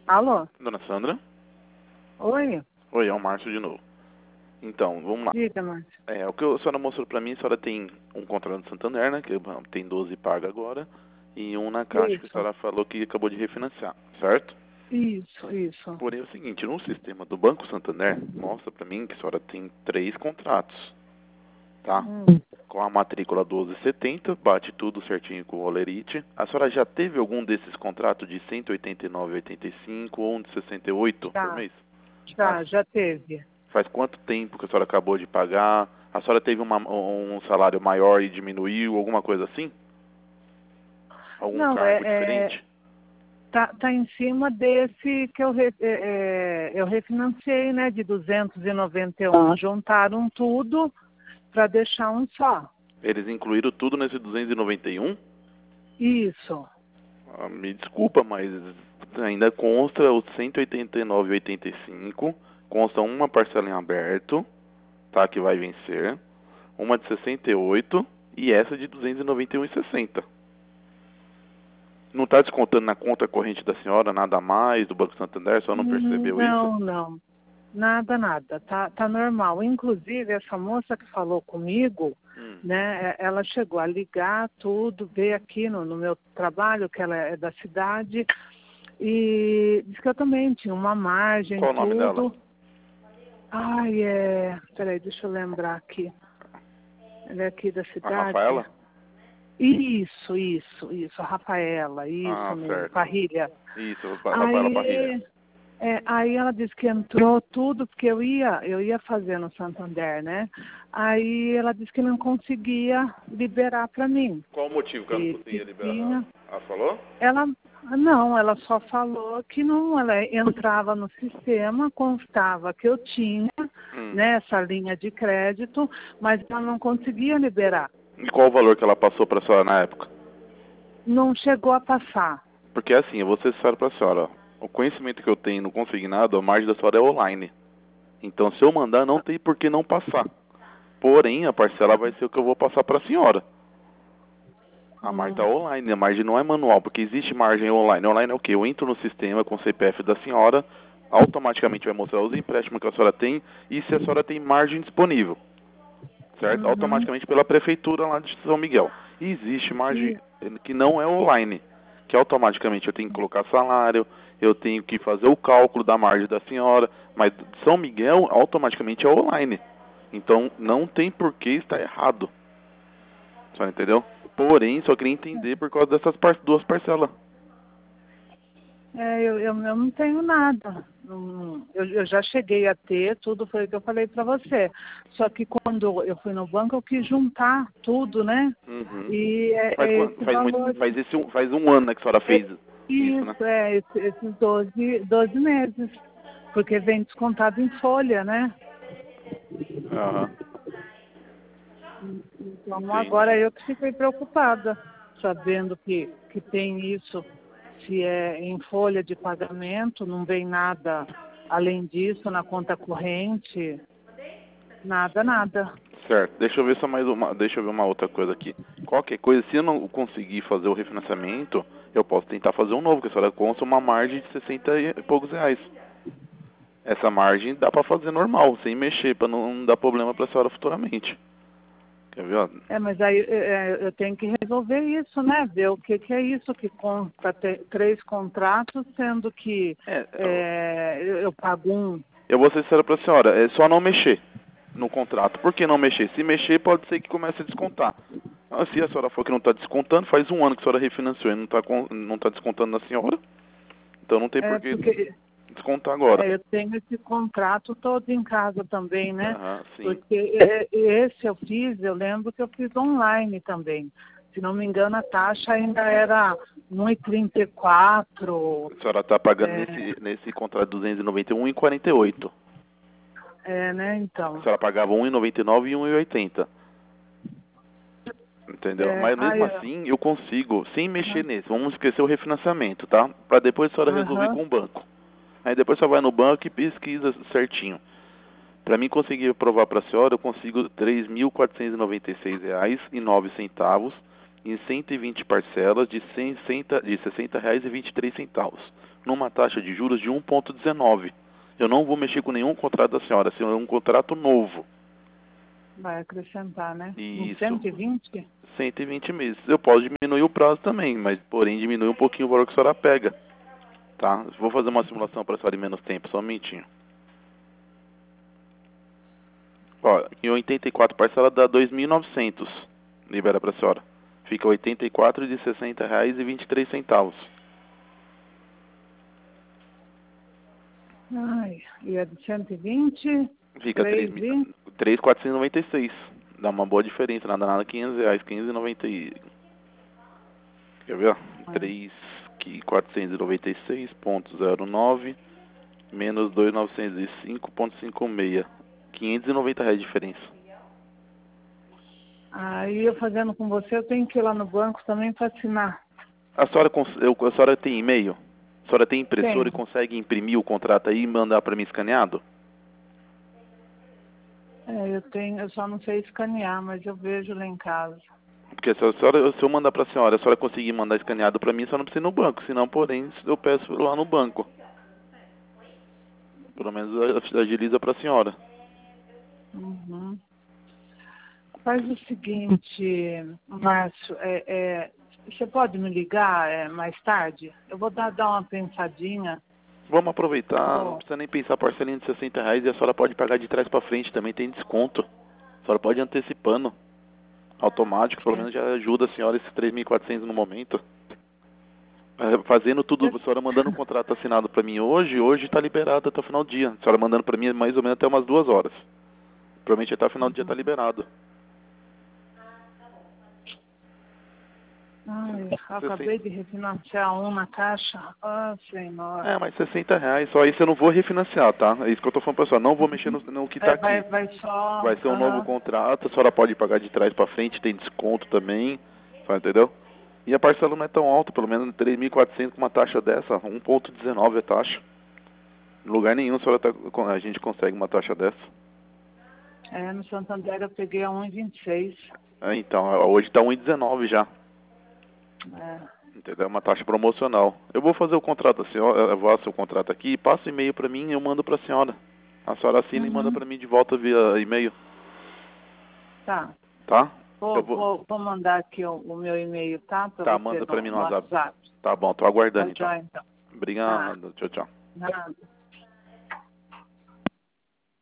Alô? Dona Sandra? Oi? Oi, é o Márcio de novo. Então, vamos lá. Diga, Márcio. O que a senhora mostrou pra mim, a senhora tem um contrato do Santander, né? Que tem 12 paga agora. E um na Caixa que a Isso, senhora falou que acabou de refinanciar, certo? isso. Porém, é o seguinte, no sistema do Banco Santander, mostra pra mim que a senhora tem 3 contratos, tá? Hum. Com a matrícula 1270, bate tudo certinho com o Olerite. A senhora já teve algum desses contratos de 189,85 ou um de 68 por mês? Já teve. Faz quanto tempo que a senhora acabou de pagar? A senhora teve um salário maior e diminuiu, alguma coisa assim? Algum Não, cargo diferente? tá em cima desse que eu refinanciei, né, de 291. Juntaram tudo para deixar um só. Eles incluíram tudo nesse 291? Isso. Me desculpa, mas ainda consta o 189,85, consta uma parcela em aberto, tá, que vai vencer, uma de 68 e essa de 291,60. Não está descontando na conta corrente da senhora nada a mais do Banco Santander, só não percebeu isso? Não. Nada. Tá normal. Inclusive, essa moça que falou comigo, né, ela chegou a ligar tudo, veio aqui no meu trabalho, que ela é da cidade, e disse que eu também tinha uma margem, Qual o nome dela? Ai, peraí, deixa eu lembrar aqui. Ela é aqui da A cidade. Rafaela? Isso, a Rafaela, isso mesmo, Certo. Parrilha. Isso, Rafaela Parrilha. Aí ela disse que entrou tudo, porque eu ia fazer no Santander, né? Aí ela disse que não conseguia liberar para mim. Qual o motivo que ela não conseguia liberar? Ela falou? Ela só falou que não, ela entrava no sistema, constava que eu tinha, né, essa linha de crédito, mas ela não conseguia liberar. E qual o valor que ela passou para a senhora na época? Não chegou a passar. Porque assim, eu vou ser sincero para a senhora, ó, o conhecimento que eu tenho no consignado, a margem da senhora é online. Então, se eu mandar, não tem por que não passar. Porém, a parcela vai ser o que eu vou passar para a senhora. A margem está online, a margem não é manual, porque existe margem online. Online é o quê? Eu entro no sistema com o CPF da senhora, automaticamente vai mostrar os empréstimos que a senhora tem e se a senhora tem margem disponível, certo? Automaticamente pela prefeitura lá de São Miguel. E existe margem que não é online, que automaticamente eu tenho que colocar salário, eu tenho que fazer o cálculo da margem da senhora, mas São Miguel automaticamente é online. Então não tem por que estar errado. Só entendeu? Porém, só queria entender por causa dessas duas parcelas. Eu não tenho nada. Eu já cheguei a ter, tudo foi o que eu falei para você. Só que quando eu fui no banco, eu quis juntar tudo, né? E faz um ano, né, que a senhora fez isso, né? Esses 12 meses. Porque vem descontado em folha, né? Então agora eu que fiquei preocupada, sabendo que tem isso. Se é em folha de pagamento, não vem nada além disso na conta corrente, nada. Certo. Deixa eu ver uma outra coisa aqui. Qualquer coisa, se eu não conseguir fazer o refinanciamento, eu posso tentar fazer um novo, que a senhora consta uma margem de 60 e poucos reais. Essa margem dá pra fazer normal, sem mexer, pra não dar problema pra senhora futuramente. Quer ver? Mas aí eu tenho que resolver isso, né? Ver o que é isso que consta 3 contratos, sendo que eu pago um. Eu vou ser sincero pra senhora, é só não mexer no contrato. Por que não mexer? Se mexer, pode ser que comece a descontar. Se a senhora for que não está descontando, faz um ano que a senhora refinanciou e não tá descontando na senhora. Então não tem por que descontar agora. Eu tenho esse contrato todo em casa também, né? Sim. Porque esse eu lembro que eu fiz online também. Se não me engano, a taxa ainda era 1,34. A senhora está pagando nesse contrato 291,48. Né, então. A senhora pagava 1,99 e 1,80. Entendeu? Mas mesmo assim, eu consigo, sem mexer nesse, vamos esquecer o refinanciamento, tá? Para depois a senhora resolver com o banco. Aí depois você vai no banco e pesquisa certinho. Para mim conseguir provar para a senhora, eu consigo R$ 3.496,09 em 120 parcelas de R$ 60,23. numa taxa de juros de 1,19. Eu não vou mexer com nenhum contrato da senhora, se é um contrato novo. Vai acrescentar, né? Isso. Em 120? 120 meses. Eu posso diminuir o prazo também, mas porém diminui um pouquinho o valor que a senhora pega. Tá? Vou fazer uma simulação para a senhora em menos tempo, só um minutinho. Ó, em 84 parcela dá 2.900. Libera para a senhora. Fica 84 de R$60,23. Ai, e é de 120? Fica 3.496. Dá uma boa diferença, nada R$500, 15,90 e... Quer ver? 3.496,09 menos 2.905,56. R$590 de diferença. Aí eu fazendo com você, eu tenho que ir lá no banco também para assinar. A senhora tem e-mail? A senhora tem impressora e Tenho. consegue imprimir o contrato aí e mandar para mim escaneado? Eu tenho, eu só não sei escanear, mas eu vejo lá em casa. Porque se eu mandar para a senhora conseguir mandar escaneado para mim, só não precisa ir no banco. Senão, porém, eu peço lá no banco. Pelo menos agiliza para a senhora. Uhum. Faz o seguinte, Márcio, você pode me ligar mais tarde? Eu vou dar uma pensadinha. Vamos aproveitar, não precisa nem pensar parcelinha de R$60 e a senhora pode pagar de trás para frente, também tem desconto. A senhora pode ir antecipando. Automático, pelo menos já ajuda a senhora esses 3.400 no momento. Fazendo tudo, a senhora mandando um contrato assinado para mim hoje está liberado até o final do dia. A senhora mandando para mim mais ou menos até umas 2 horas. Provavelmente até o final do dia está liberado. Ai, eu acabei de refinanciar um na caixa. Ah, senhora. Mas R$60, só isso eu não vou refinanciar, tá? É isso que eu tô falando pra senhora, não vou mexer no que tá aqui. Vai ser um novo contrato, a senhora pode pagar de trás pra frente, tem desconto também, entendeu? E a parcela não é tão alta, pelo menos 3.400 com uma taxa dessa, 1,19 a taxa. Em lugar nenhum a gente consegue uma taxa dessa. No Santander eu peguei a 1,26. Então, hoje tá 1,19 já. Entendeu? É uma taxa promocional. Eu vou fazer o contrato, a senhora, eu faço o contrato aqui, passa o e-mail pra mim e eu mando pra senhora. A senhora assina e manda pra mim de volta via e-mail. Tá. Tá? Vou mandar aqui o meu e-mail, tá? Pra tá, você manda pra mim no WhatsApp. WhatsApp. Tá bom, tô aguardando então. Então. Obrigado, tchau, tchau. Nada.